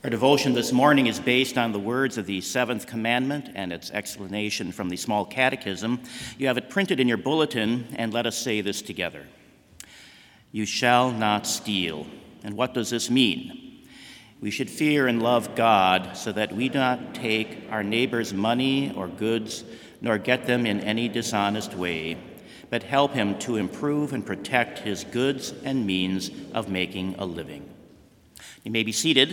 Our devotion this morning is based on the words of the seventh commandment and its explanation from the small catechism. You have it printed in your bulletin, and let us say this together. You shall not steal. And what does this mean? We should fear and love God so that we do not take our neighbor's money or goods, nor get them in any dishonest way, but help him to improve and protect his goods and means of making a living. You may be seated.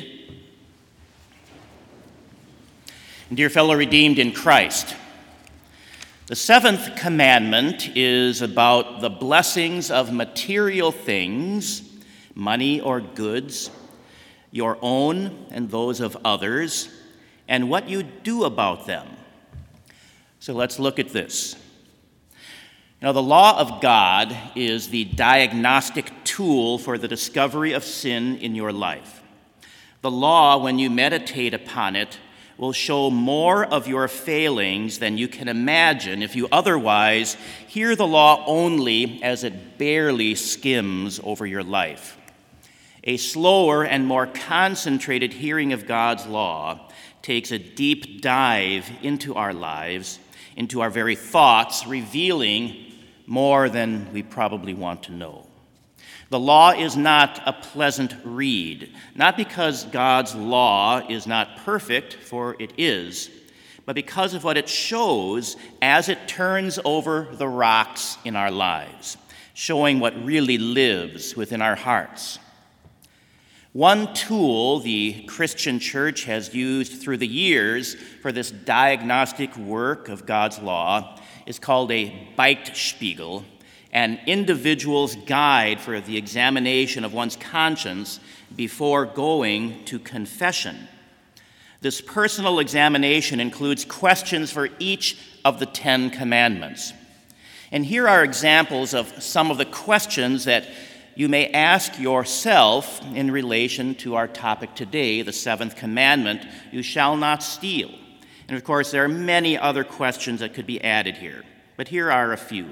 Dear fellow redeemed in Christ, the seventh commandment is about the blessings of material things, money or goods, your own and those of others, and what you do about them. So let's look at this. Now, the law of God is the diagnostic tool for the discovery of sin in your life. The law, when you meditate upon it, will show more of your failings than you can imagine if you otherwise hear the law only as it barely skims over your life. A slower and more concentrated hearing of God's law takes a deep dive into our lives, into our very thoughts, revealing more than we probably want to know. The law is not a pleasant read, not because God's law is not perfect, for it is, but because of what it shows as it turns over the rocks in our lives, showing what really lives within our hearts. One tool the Christian church has used through the years for this diagnostic work of God's law is called a Beichtspiegel, an individual's guide for the examination of one's conscience before going to confession. This personal examination includes questions for each of the 10 commandments. And here are examples of some of the questions that you may ask yourself in relation to our topic today, the seventh commandment, you shall not steal. And of course, there are many other questions that could be added here, but here are a few.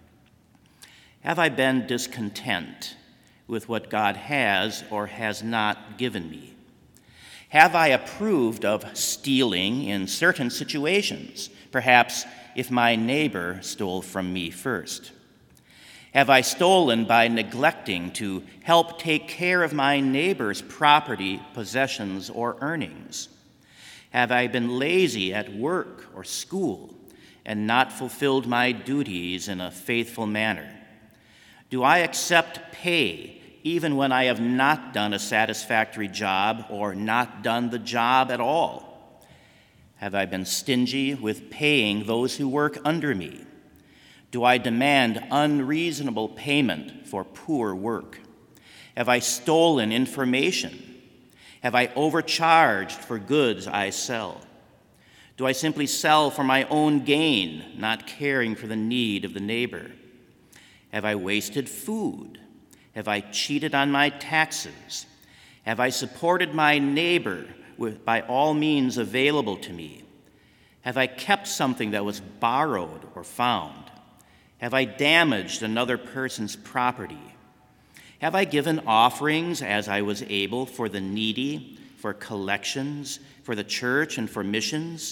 Have I been discontent with what God has or has not given me? Have I approved of stealing in certain situations, perhaps if my neighbor stole from me first? Have I stolen by neglecting to help take care of my neighbor's property, possessions, or earnings? Have I been lazy at work or school and not fulfilled my duties in a faithful manner? Do I accept pay even when I have not done a satisfactory job or not done the job at all? Have I been stingy with paying those who work under me? Do I demand unreasonable payment for poor work? Have I stolen information? Have I overcharged for goods I sell? Do I simply sell for my own gain, not caring for the need of the neighbor? Have I wasted food? Have I cheated on my taxes? Have I supported my neighbor by all means available to me? Have I kept something that was borrowed or found? Have I damaged another person's property? Have I given offerings as I was able for the needy, for collections, for the church, and for missions?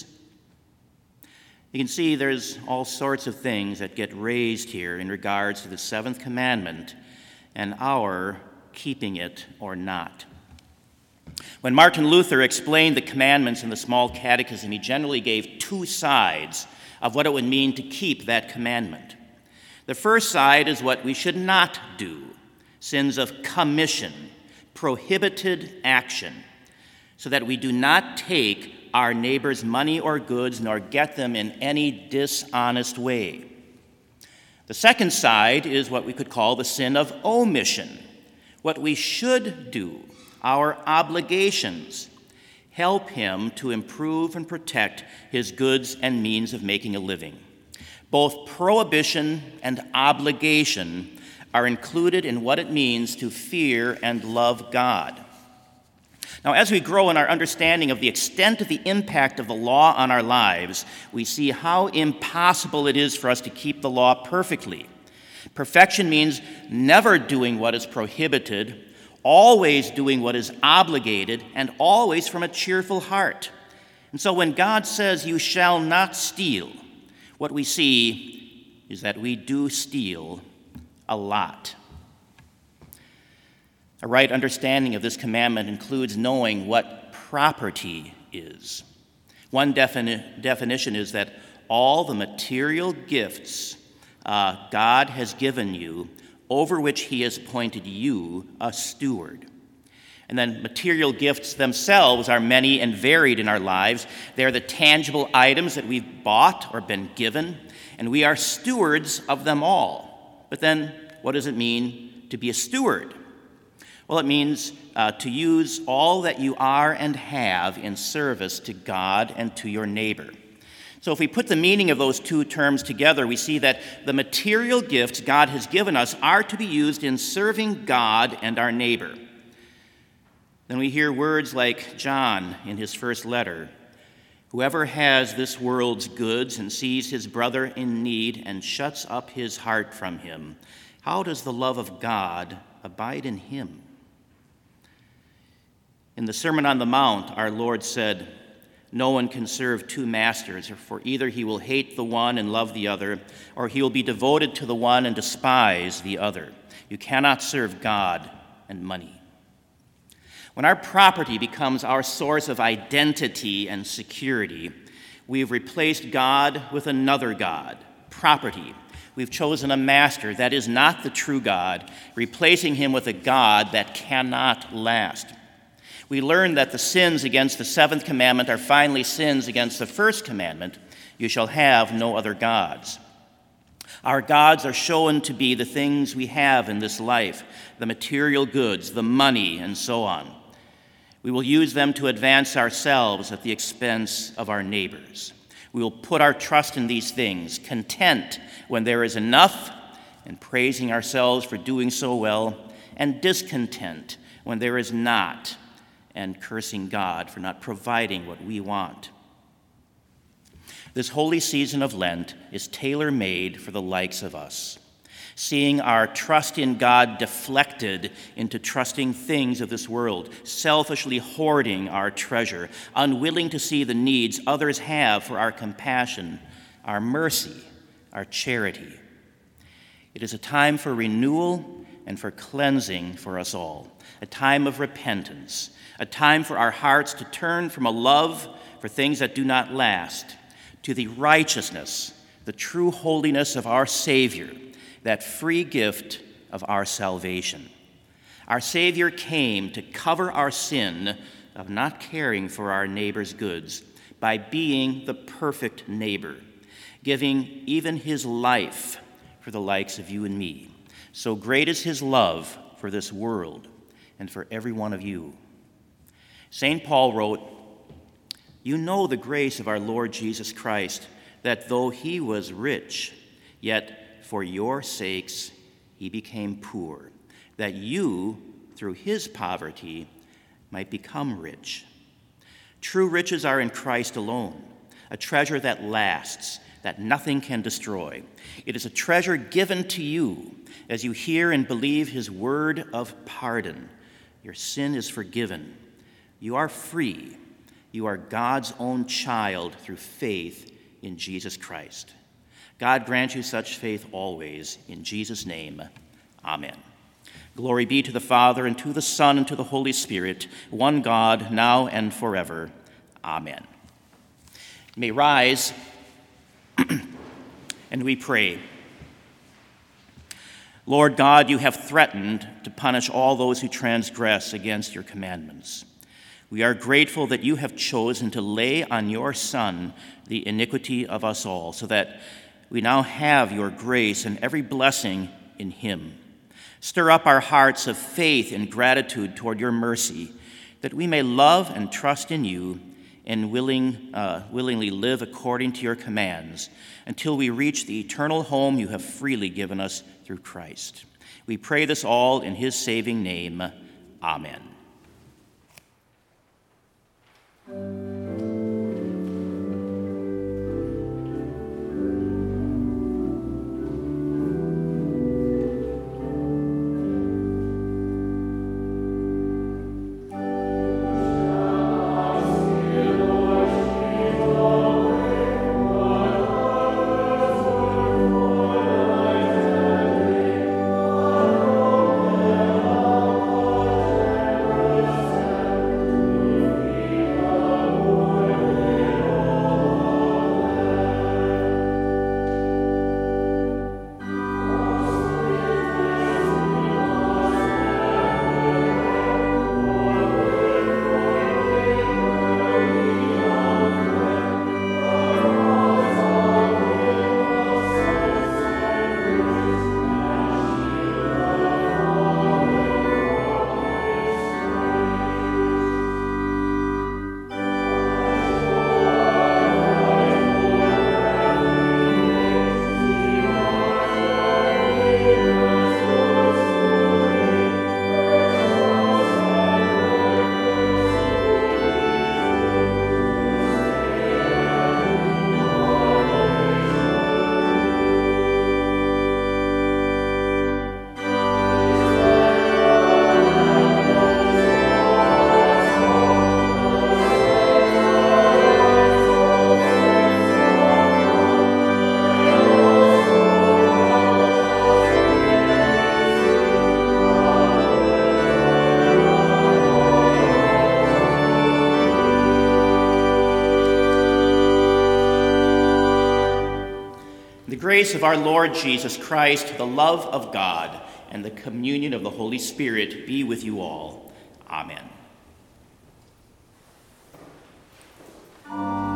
You can see there's all sorts of things that get raised here in regards to the seventh commandment and our keeping it or not. When Martin Luther explained the commandments in the small catechism, he generally gave two sides of what it would mean to keep that commandment. The first side is what we should not do, sins of commission, prohibited action, so that we do not take our neighbor's money or goods, nor get them in any dishonest way. The second side is what we could call the sin of omission, what we should do, our obligations. Help him to improve and protect his goods and means of making a living. Both prohibition and obligation are included in what it means to fear and love God. Now, as we grow in our understanding of the extent of the impact of the law on our lives, we see how impossible it is for us to keep the law perfectly. Perfection means never doing what is prohibited always doing what is obligated, and always from a cheerful heart. And so when God says, "You shall not steal," what we see is that we do steal a lot. A right understanding of this commandment includes knowing what property is. One definition is that all the material gifts God has given you, over which he has appointed you a steward. And then material gifts themselves are many and varied in our lives. They're the tangible items that we've bought or been given, and we are stewards of them all. But then, what does it mean to be a steward? Well, it means to use all that you are and have in service to God and to your neighbor. So if we put the meaning of those two terms together, we see that the material gifts God has given us are to be used in serving God and our neighbor. Then we hear words like John in his first letter: "Whoever has this world's goods and sees his brother in need and shuts up his heart from him, how does the love of God abide in him?" In the Sermon on the Mount, our Lord said, "No one can serve two masters, for either he will hate the one and love the other, or he will be devoted to the one and despise the other. You cannot serve God and money." When our property becomes our source of identity and security, we've replaced God with another God, property. We've chosen a master that is not the true God, replacing him with a God that cannot last. We learn that the sins against the seventh commandment are finally sins against the first commandment: "You shall have no other gods." Our gods are shown to be the things we have in this life, the material goods, the money, and so on. We will use them to advance ourselves at the expense of our neighbors. We will put our trust in these things, content when there is enough, and praising ourselves for doing so well, and discontent when there is not, and cursing God for not providing what we want. This holy season of Lent is tailor-made for the likes of us, seeing our trust in God deflected into trusting things of this world, selfishly hoarding our treasure, unwilling to see the needs others have for our compassion, our mercy, our charity. It is a time for renewal and for cleansing for us all, a time of repentance, a time for our hearts to turn from a love for things that do not last to the righteousness, the true holiness of our Savior, that free gift of our salvation. Our Savior came to cover our sin of not caring for our neighbor's goods by being the perfect neighbor, giving even his life for the likes of you and me. So great is his love for this world and for every one of you. St. Paul wrote, "You know the grace of our Lord Jesus Christ, that though he was rich, yet for your sakes he became poor, that you, through his poverty, might become rich." True riches are in Christ alone, a treasure that lasts, that nothing can destroy. It is a treasure given to you as you hear and believe his word of pardon. Your sin is forgiven. You are free. You are God's own child through faith in Jesus Christ. God grant you such faith always. In Jesus' name, amen. Glory be to the Father, and to the Son, and to the Holy Spirit, one God, now and forever. Amen. You may rise, and we pray. Lord God, you have threatened to punish all those who transgress against your commandments. We are grateful that you have chosen to lay on your Son the iniquity of us all, so that we now have your grace and every blessing in him. Stir up our hearts of faith and gratitude toward your mercy, that we may love and trust in you and willingly live according to your commands until we reach the eternal home you have freely given us through Christ. We pray this all in his saving name. Amen. The grace of our Lord Jesus Christ, the love of God, and the communion of the Holy Spirit be with you all. Amen.